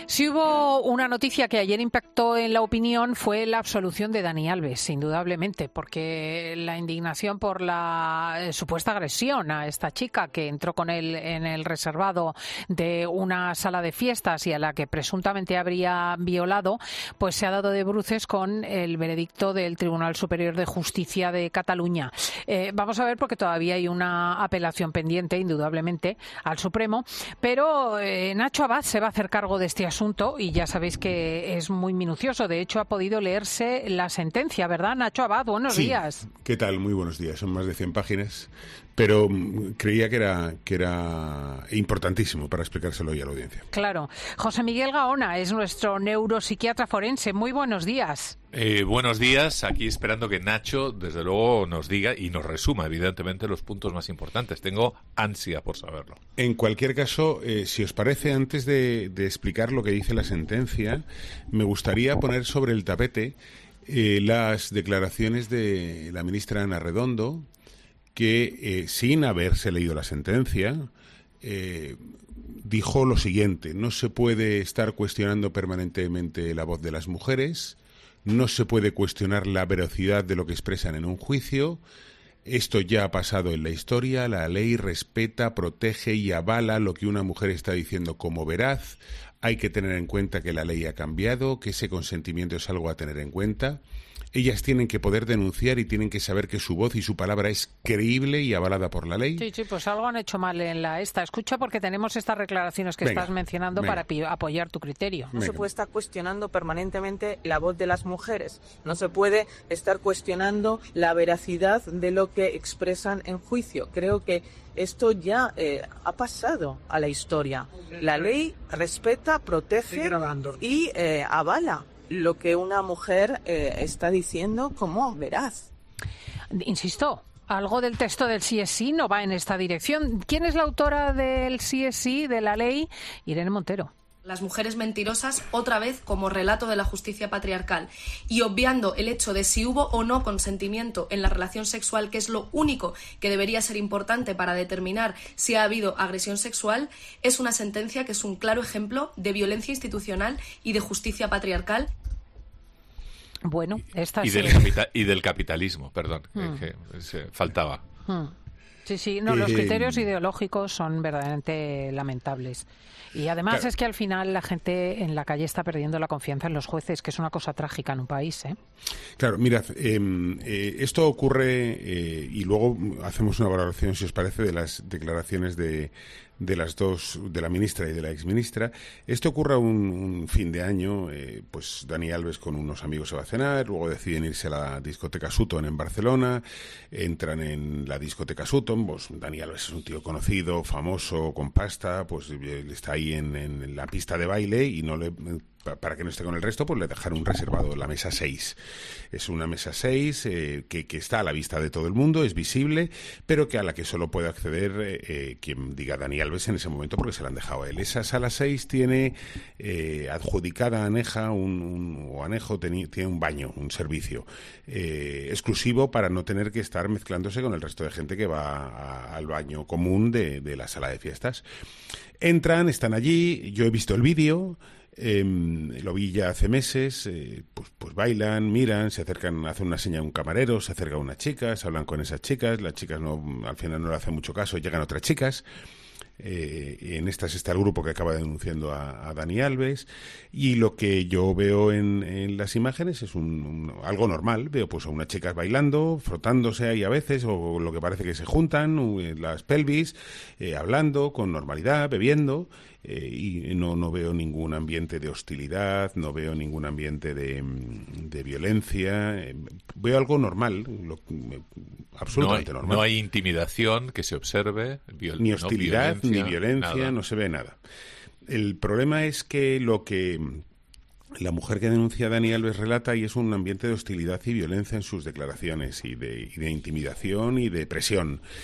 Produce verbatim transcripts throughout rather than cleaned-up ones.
Si hubo una noticia que ayer impactó en la opinión fue la absolución de Dani Alves, indudablemente, porque la indignación por la eh, supuesta agresión a esta chica que entró con él en el reservado de una sala de fiestas y a la que presuntamente habría violado, pues se ha dado de bruces con el veredicto del Tribunal Superior de Justicia de Cataluña. Eh, vamos a ver, porque todavía hay una apelación pendiente, indudablemente, al Supremo, pero eh, Nacho Abad se va a hacer cargo de este asunto. asunto y ya sabéis que es muy minucioso. De hecho, ha podido leerse la sentencia, ¿verdad, Nacho Abad? Buenos sí. días. ¿Qué tal? Muy buenos días. Son más de cien páginas, pero creía que era, que era importantísimo para explicárselo hoy a la audiencia. Claro. José Miguel Gaona es nuestro neuropsiquiatra forense. Muy buenos días. Eh, buenos días, aquí esperando que Nacho, desde luego, nos diga y nos resuma, evidentemente, los puntos más importantes. Tengo ansia por saberlo. En cualquier caso, eh, si os parece, antes de, de explicar lo que dice la sentencia, me gustaría poner sobre el tapete eh, las declaraciones de la ministra Ana Redondo, que, eh, sin haberse leído la sentencia, eh, dijo lo siguiente: no se puede estar cuestionando permanentemente la voz de las mujeres, no se puede cuestionar la veracidad de lo que expresan en un juicio. Esto ya ha pasado en la historia. La ley respeta, protege y avala lo que una mujer está diciendo como veraz. Hay que tener en cuenta que la ley ha cambiado, que ese consentimiento es algo a tener en cuenta. Ellas tienen que poder denunciar y tienen que saber que su voz y su palabra es creíble y avalada por la ley. Sí, sí, pues algo han hecho mal en la esta. Escucha, porque tenemos estas declaraciones que venga, estás mencionando venga. para apoyar tu criterio. No venga. se puede estar cuestionando permanentemente la voz de las mujeres. No se puede estar cuestionando la veracidad de lo que expresan en juicio. Creo que esto ya eh, ha pasado a la historia. La ley respeta, protege y eh, avala lo que una mujer eh, está diciendo como veraz. Insisto, algo del texto del sí es sí no va en esta dirección. ¿Quién es la autora del sí es sí, de la ley? Irene Montero. Las mujeres mentirosas, otra vez como relato de la justicia patriarcal, y obviando el hecho de si hubo o no consentimiento en la relación sexual, que es lo único que debería ser importante para determinar si ha habido agresión sexual, es una sentencia que es un claro ejemplo de violencia institucional y de justicia patriarcal. Bueno, esta y, sí. del capita- y del capitalismo, perdón, hmm. que, que se faltaba. Hmm. Sí, sí, no, los criterios ideológicos son verdaderamente lamentables. Y además claro. es que al final la gente en la calle está perdiendo la confianza en los jueces, que es una cosa trágica en un país, ¿eh? Claro, mirad, eh, eh, esto ocurre eh, y luego hacemos una valoración, si os parece, de las declaraciones de, de las dos, de la ministra y de la exministra. Esto ocurre un, un fin de año, eh, pues Dani Alves con unos amigos se va a cenar, luego deciden irse a la discoteca Sutton en Barcelona, entran en la discoteca Sutton, pues Dani Alves es un tío conocido, famoso, con pasta, pues está ahí en, en la pista de baile y no le... para que no esté con el resto, pues le dejaron un reservado, la mesa seis. Es una mesa seis eh, que, que está a la vista de todo el mundo, es visible, pero que a la que solo puede acceder eh, quien diga Dani Alves en ese momento, porque se la han dejado a él. Esa sala seis tiene eh, adjudicada a Aneja, un, un, o Anejo teni, tiene un baño, un servicio eh, exclusivo para no tener que estar mezclándose con el resto de gente que va a, al baño común de, de la sala de fiestas. Entran, están allí, yo he visto el vídeo. Eh, lo vi ya hace meses, eh, pues, pues bailan, miran, se acercan, hacen una seña a un camarero, se acerca a unas chicas, hablan con esas chicas, las chicas no, al final no le hacen mucho caso, llegan otras chicas. Eh, en estas está el grupo que acaba denunciando a, a Dani Alves, y lo que yo veo en, en las imágenes es un, un, algo normal. Veo pues a unas chicas bailando, frotándose ahí a veces, o lo que parece que se juntan las pelvis, eh, hablando con normalidad, bebiendo, eh, y no, no veo ningún ambiente de hostilidad, no veo ningún ambiente de, de violencia. Eh, veo algo normal, lo, absolutamente no hay, normal. No hay intimidación que se observe, viol- ni hostilidad, no, violencia, ni violencia, nada. No se ve nada. El problema es que lo que la mujer que denuncia a Dani Alves relata y es un ambiente de hostilidad y violencia en sus declaraciones y de, y de intimidación y de presión.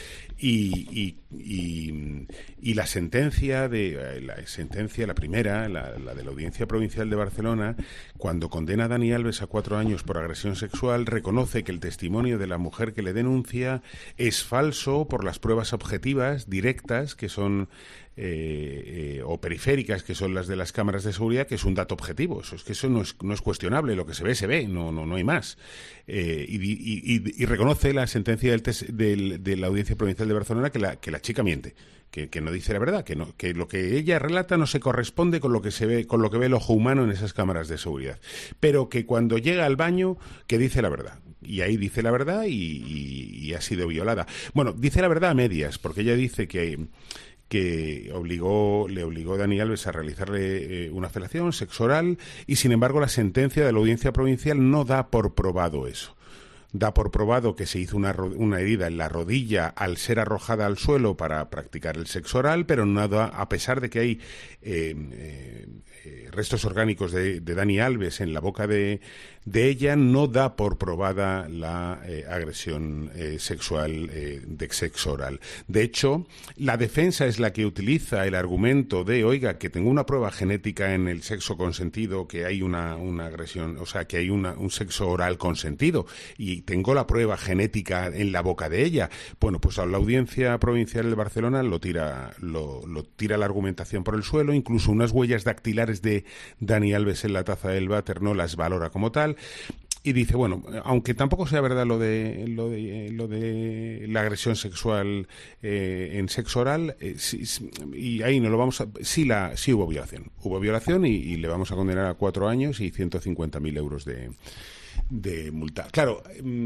Y, y, y, y la sentencia de la sentencia, la primera, la, la de la Audiencia Provincial de Barcelona, cuando condena a Dani Alves a cuatro años por agresión sexual, reconoce que el testimonio de la mujer que le denuncia es falso por las pruebas objetivas, directas, que son Eh, eh, o periféricas, que son las de las cámaras de seguridad, que es un dato objetivo. Eso es que eso no es, no es cuestionable, lo que se ve, se ve, no, no, no hay más. Eh, y, y, y, y reconoce la sentencia del tes, del, de la Audiencia Provincial de Barcelona que la, que la chica miente, que, que no dice la verdad, que, no, que lo que ella relata no se corresponde con lo que se ve, con lo que ve el ojo humano en esas cámaras de seguridad, pero que cuando llega al baño, que dice la verdad. Y ahí dice la verdad y, y, y ha sido violada. Bueno, dice la verdad a medias, porque ella dice que que obligó, le obligó a Dani Alves a realizarle eh, una felación, sexo oral, y sin embargo la sentencia de la Audiencia Provincial no da por probado eso. Da por probado que se hizo una, una herida en la rodilla al ser arrojada al suelo para practicar el sexo oral, pero nada, a pesar de que hay eh, eh, eh, restos orgánicos de, de Dani Alves en la boca de, de ella, no da por probada la eh, agresión eh, sexual eh, de sexo oral. De hecho, la defensa es la que utiliza el argumento de, oiga, que tengo una prueba genética en el sexo consentido, que hay una, una agresión, o sea, que hay una, un sexo oral consentido, y tengo la prueba genética en la boca de ella. Bueno, pues a la Audiencia Provincial de Barcelona lo tira, lo, lo tira la argumentación por el suelo, incluso unas huellas dactilares de Dani Alves en la taza del váter no las valora como tal. Y dice, bueno, aunque tampoco sea verdad lo de lo de, lo de la agresión sexual eh, en sexo oral, eh, sí, y ahí no lo vamos a... Sí, la, sí hubo violación. Hubo violación y, y le vamos a condenar a cuatro años y ciento cincuenta mil euros de... de multa. Claro,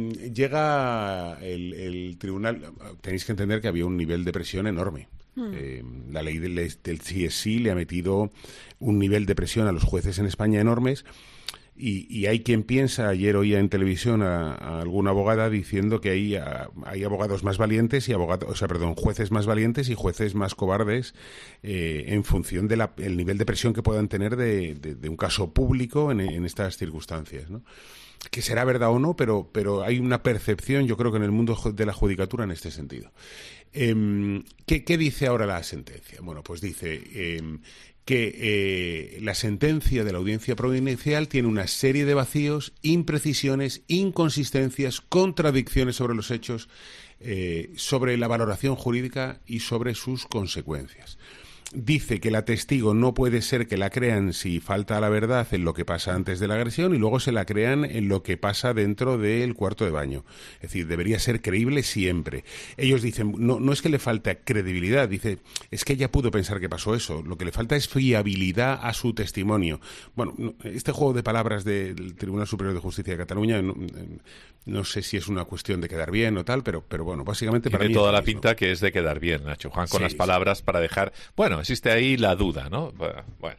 llega el, el tribunal, tenéis que entender que había un nivel de presión enorme. Mm. Eh, la ley del, del C S I le ha metido un nivel de presión a los jueces en España enormes. Y, y hay quien piensa, ayer oía en televisión a, a alguna abogada diciendo que hay, a, hay abogados más valientes y abogados, o sea, perdón, jueces más valientes y jueces más cobardes eh, en función del el nivel de presión que puedan tener de, de, de un caso público en, en estas circunstancias, ¿no? Que será verdad o no, pero, pero hay una percepción, yo creo que en el mundo de la judicatura en este sentido. Eh, ¿qué, ¿Qué dice ahora la sentencia? Bueno, pues dice... Eh, que eh, la sentencia de la Audiencia Provincial tiene una serie de vacíos, imprecisiones, inconsistencias, contradicciones sobre los hechos, eh, sobre la valoración jurídica y sobre sus consecuencias. Dice que la testigo no puede ser que la crean si falta la verdad en lo que pasa antes de la agresión y luego se la crean en lo que pasa dentro del cuarto de baño. Es decir, debería ser creíble siempre. Ellos dicen, no, no es que le falta credibilidad, dice, es que ella pudo pensar que pasó eso. Lo que le falta es fiabilidad a su testimonio. Bueno, este juego de palabras del Tribunal Superior de Justicia de Cataluña, no, no sé si es una cuestión de quedar bien o tal, pero, pero bueno, básicamente para mí... Tiene toda la pinta que es de quedar bien, Nacho Juan, con sí, las palabras sí. Para dejar... Bueno, existe ahí la duda, ¿no? Bueno.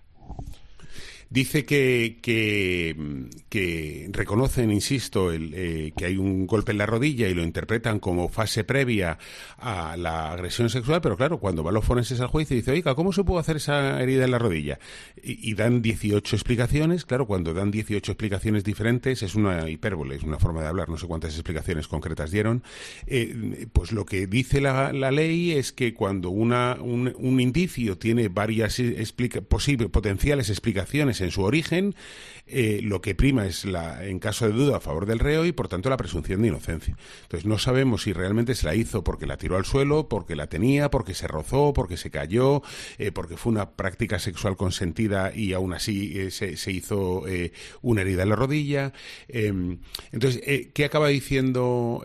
Dice que, que, que reconocen, insisto, el, eh, que hay un golpe en la rodilla y lo interpretan como fase previa a la agresión sexual, pero claro, cuando van los forenses al juicio dice, oiga, ¿cómo se pudo hacer esa herida en la rodilla? Y, y dan dieciocho explicaciones. Claro, cuando dan dieciocho explicaciones diferentes, es una hipérbole, es una forma de hablar, no sé cuántas explicaciones concretas dieron. Eh, pues lo que dice la, la ley es que cuando una, un, un indicio tiene varias explica, posibles, potenciales explicaciones en su origen, eh, lo que prima es, la, en caso de duda, a favor del reo y, por tanto, la presunción de inocencia. Entonces, no sabemos si realmente se la hizo porque la tiró al suelo, porque la tenía, porque se rozó, porque se cayó, eh, porque fue una práctica sexual consentida y aún así eh, se, se hizo eh, una herida en la rodilla. Eh, entonces, eh, ¿qué acaba diciendo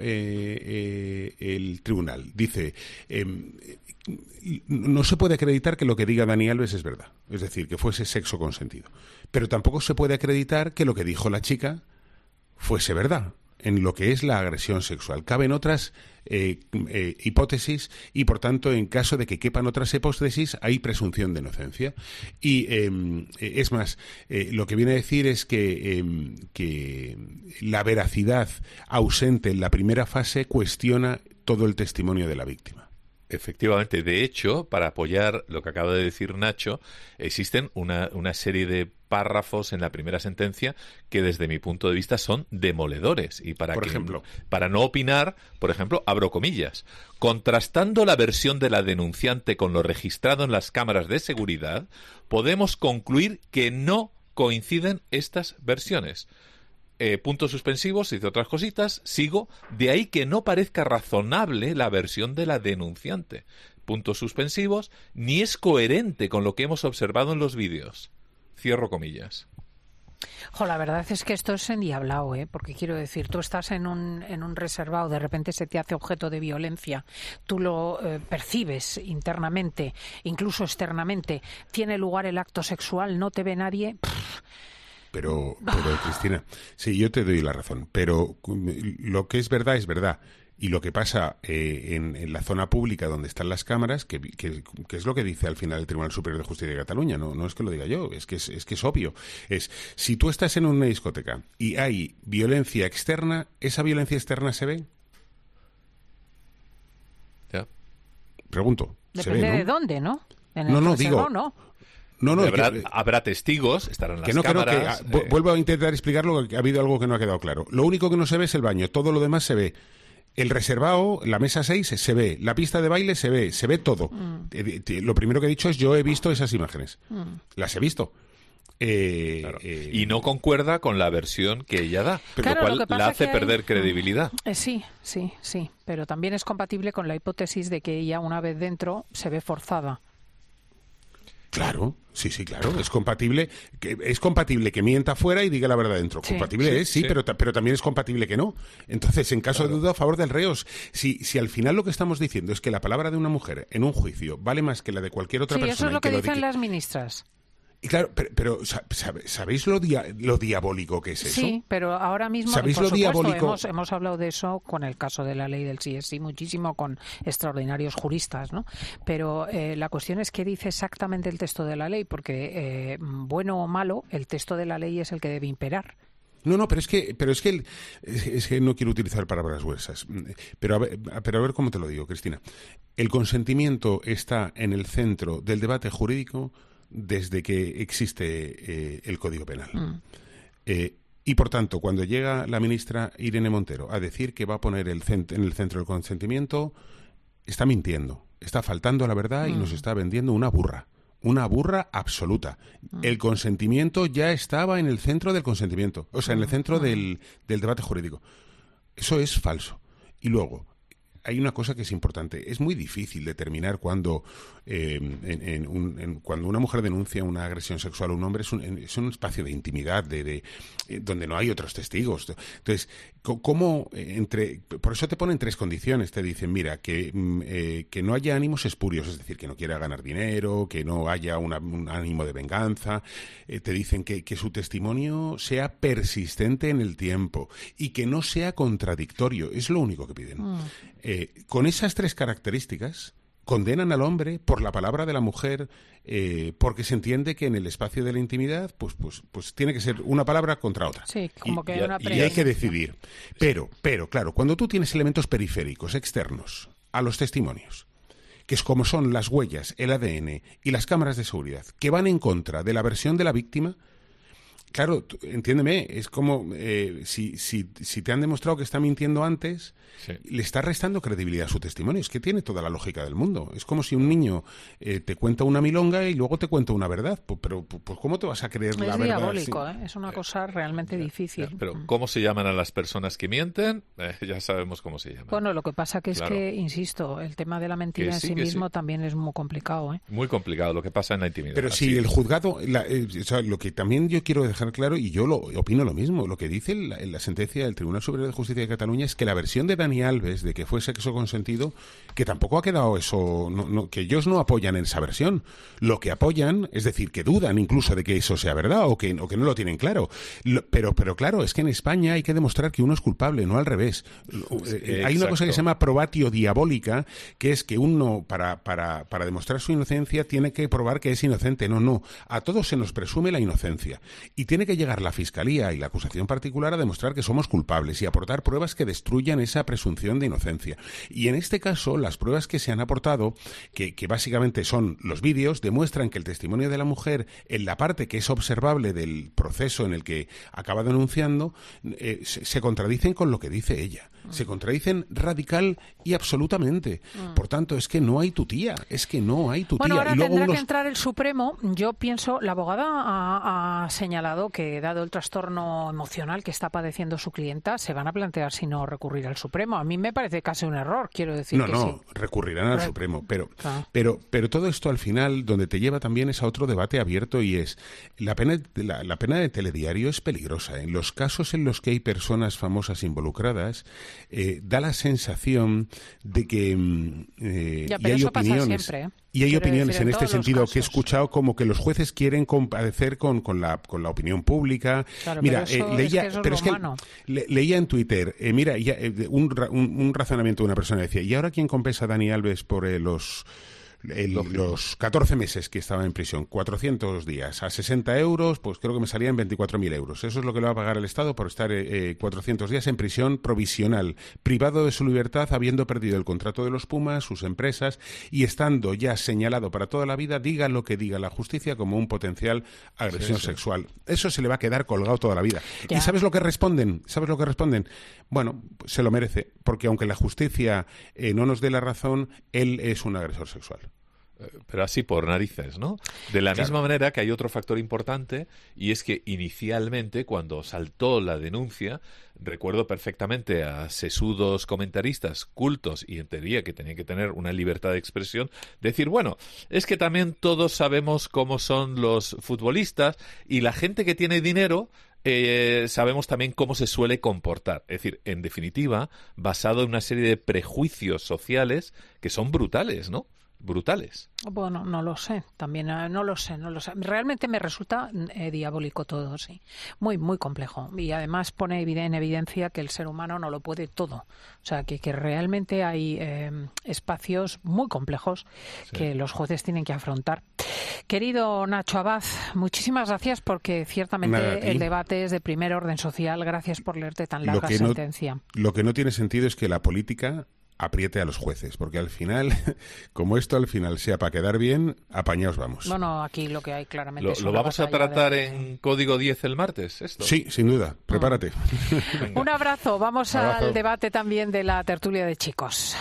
eh, eh, el tribunal? Dice... Eh, no se puede acreditar que lo que diga Dani Alves es verdad, es decir, que fuese sexo consentido, pero tampoco se puede acreditar que lo que dijo la chica fuese verdad en lo que es la agresión sexual. Caben otras eh, eh, hipótesis y, por tanto, en caso de que quepan otras hipótesis, hay presunción de inocencia. Y eh, es más, eh, lo que viene a decir es que, eh, que la veracidad ausente en la primera fase cuestiona todo el testimonio de la víctima. Efectivamente, de hecho, para apoyar lo que acaba de decir Nacho, existen una, una serie de párrafos en la primera sentencia que desde mi punto de vista son demoledores. Y para por que, ejemplo, para no opinar, por ejemplo, abro comillas, contrastando la versión de la denunciante con lo registrado en las cámaras de seguridad, podemos concluir que no coinciden estas versiones. Eh, puntos suspensivos, dice otras cositas, sigo, de ahí que no parezca razonable la versión de la denunciante. Puntos suspensivos, ni es coherente con lo que hemos observado en los vídeos. Cierro comillas. Jo, la verdad es que esto es endiablado, ¿eh? Porque quiero decir, tú estás en un, en un reservado, de repente se te hace objeto de violencia, tú lo eh, percibes internamente, incluso externamente, tiene lugar el acto sexual, no te ve nadie... Pff. Pero, pero Cristina, sí, yo te doy la razón, pero lo que es verdad es verdad. Y lo que pasa eh, en, en la zona pública donde están las cámaras, que, que, que es lo que dice al final el Tribunal Superior de Justicia de Cataluña, no, no es que lo diga yo, es que es, es que es obvio. Es, si tú estás en una discoteca y hay violencia externa, ¿esa violencia externa se ve? Ya. Pregunto. ¿se Depende ve, ¿no? de dónde, ¿no? En el no, no, reservado, digo... no. No, no, habrá, que, habrá testigos, estarán las que no cámaras... Creo que, eh, vuelvo a intentar explicarlo, que ha habido algo que no ha quedado claro. Lo único que no se ve es el baño, todo lo demás se ve. El reservado, la mesa seis, se ve. La pista de baile se ve, se ve todo. Mm. Eh, lo primero que he dicho es yo he visto esas imágenes. Mm. Las he visto. Eh, claro. eh, y no concuerda con la versión que ella da, claro, lo cual lo la hace perder hay... credibilidad. Eh, sí, sí, sí. Pero también es compatible con la hipótesis de que ella, una vez dentro, se ve forzada. Claro, sí, sí, claro, es compatible, que es compatible que mienta fuera y diga la verdad dentro. Sí, compatible sí, es, sí, sí. Pero, pero también es compatible que no. Entonces, en caso claro. de duda, a favor del reo. Si, si al final lo que estamos diciendo es que la palabra de una mujer en un juicio vale más que la de cualquier otra sí, persona. Sí, eso es lo que, que dicen lo de que... las ministras. Y claro, pero, pero ¿sabéis lo, dia, lo diabólico que es eso? Sí, pero ahora mismo, ¿sabéis por lo supuesto, diabólico? Hemos, hemos hablado de eso con el caso de la ley del sí es sí, muchísimo, con extraordinarios juristas, ¿no? Pero eh, la cuestión es qué dice exactamente el texto de la ley, porque eh, bueno o malo, el texto de la ley es el que debe imperar. No, no, pero es que, pero es que, el, es, es que no quiero utilizar palabras gruesas, pero a, ver, pero a ver cómo te lo digo, Cristina. El consentimiento está en el centro del debate jurídico desde que existe eh, el Código Penal. Mm. Eh, y, por tanto, cuando llega la ministra Irene Montero a decir que va a poner el cent- en el centro del consentimiento, está mintiendo, está faltando a la verdad mm. y nos está vendiendo una burra. Una burra absoluta. Mm. El consentimiento ya estaba en el centro del consentimiento, o sea, en el centro mm. del, del debate jurídico. Eso es falso. Y luego, hay una cosa que es importante. Es muy difícil determinar cuando, eh, en, en un, en, cuando una mujer denuncia una agresión sexual a un hombre, es un, es un espacio de intimidad, de, de eh, donde no hay otros testigos. Entonces, ¿cómo entre? Por eso te ponen tres condiciones. Te dicen, mira, que, eh, que no haya ánimos espurios, es decir, que no quiera ganar dinero, que no haya una, un ánimo de venganza. Eh, te dicen que, que su testimonio sea persistente en el tiempo y que no sea contradictorio. Es lo único que piden. Mm. Eh, con esas tres características condenan al hombre por la palabra de la mujer, eh, porque se entiende que en el espacio de la intimidad pues pues pues tiene que ser una palabra contra otra. Sí, como y, que y, una y hay que decidir. Pero, pero claro, cuando tú tienes elementos periféricos externos a los testimonios, que es como son las huellas, el A D N y las cámaras de seguridad, que van en contra de la versión de la víctima, claro, entiéndeme, es como eh, si, si, si te han demostrado que está mintiendo antes, sí. le está restando credibilidad a su testimonio. Es que tiene toda la lógica del mundo. Es como si un niño eh, te cuenta una milonga y luego te cuenta una verdad. Pues, pero, pues, ¿cómo te vas a creer es la verdad? Es diabólico, ¿eh? Es una cosa realmente eh, difícil. Eh, pero, ¿cómo se llaman a las personas que mienten? Eh, ya sabemos cómo se llaman. Bueno, lo que pasa que es claro. que, insisto, el tema de la mentira que en sí, sí mismo sí. también es muy complicado, ¿eh? Muy complicado lo que pasa en la intimidad. Pero si el juzgado, la, eh, o sea, lo que también yo quiero dejar claro, y yo lo opino lo mismo, lo que dice la, la sentencia del Tribunal Superior de Justicia de Cataluña es que la versión de Dani Alves de que fue sexo consentido, que tampoco ha quedado eso, no, no, que ellos no apoyan en esa versión. Lo que apoyan, es decir, que dudan incluso de que eso sea verdad o que, o que no lo tienen claro. Lo, pero, pero claro, es que en España hay que demostrar que uno es culpable, no al revés. Sí, eh, hay una cosa que se llama probatio diabólica, que es que uno, para, para, para demostrar su inocencia, tiene que probar que es inocente. No, no. A todos se nos presume la inocencia. Y tiene que llegar la Fiscalía y la acusación particular a demostrar que somos culpables y aportar pruebas que destruyan esa presunción de inocencia. Y en este caso, las pruebas que se han aportado, que, que básicamente son los vídeos, demuestran que el testimonio de la mujer, en la parte que es observable del proceso en el que acaba denunciando, eh, se, se contradicen con lo que dice ella. Se contradicen radical y absolutamente. Mm. Por tanto, es que no hay tutía, es que no hay tutía. Bueno, ahora y luego tendrá unos... que entrar el Supremo. Yo pienso, la abogada ha, ha señalado que, dado el trastorno emocional que está padeciendo su clienta, se van a plantear si no recurrir al Supremo. A mí me parece casi un error, quiero decir no, que no, sí. recurrirán al Re... Supremo. Pero, ah. pero, pero todo esto al final, donde te lleva también es a otro debate abierto, y es, la pena, la, la pena de telediario es peligrosa. En los casos en los que hay personas famosas involucradas, Eh, da la sensación de que eh, ya, y hay opiniones siempre, ¿eh? y hay Quiero opiniones decir, en, en este sentido casos. que he escuchado como que los jueces quieren compadecer con, con la con la opinión pública. Claro, mira, pero eso eh, leía, es que pero es es que humano. le, leía en Twitter, eh, mira, ya, eh, un, un, un razonamiento de una persona decía, ¿y ahora quién compensa a Dani Alves por eh, los El, los catorce meses que estaba en prisión, cuatrocientos días, a sesenta euros, pues creo que me salían veinticuatro mil euros. Eso es lo que le va a pagar el Estado por estar eh, cuatrocientos días en prisión provisional, privado de su libertad, habiendo perdido el contrato de los Pumas, sus empresas, y estando ya señalado para toda la vida, diga lo que diga la justicia, como un potencial agresión sí, sí. sexual. Eso se le va a quedar colgado toda la vida. Ya. ¿Y sabes lo que responden? ¿Sabes lo que responden? Bueno, se lo merece, porque aunque la justicia eh, no nos dé la razón, él es un agresor sexual. Pero así por narices, ¿no? De la claro. misma manera que hay otro factor importante, y es que inicialmente, cuando saltó la denuncia, recuerdo perfectamente a sesudos comentaristas cultos y en teoría que tenían que tener una libertad de expresión, decir, bueno, es que también todos sabemos cómo son los futbolistas y la gente que tiene dinero Eh, sabemos también cómo se suele comportar. Es decir, en definitiva, basado en una serie de prejuicios sociales que son brutales, ¿no? Brutales. Bueno, no lo sé, también eh, no lo sé, no lo sé. Realmente me resulta eh, diabólico todo, sí. Muy, muy complejo. Y además pone en evidencia que el ser humano no lo puede todo. O sea, que, que realmente hay eh, espacios muy complejos sí. que los jueces tienen que afrontar. Querido Nacho Abad, muchísimas gracias, porque ciertamente el debate es de primer orden social. Gracias por leerte tan larga lo que sentencia. No, lo que no tiene sentido es que la política apriete a los jueces, porque al final, como esto al final sea para quedar bien, apañaos vamos. Bueno, aquí lo que hay claramente ¿Lo, es ¿lo vamos a tratar de... en Código diez el martes, esto? Sí, sin duda, prepárate. Un abrazo, vamos Un abrazo. al debate también de la tertulia de chicos.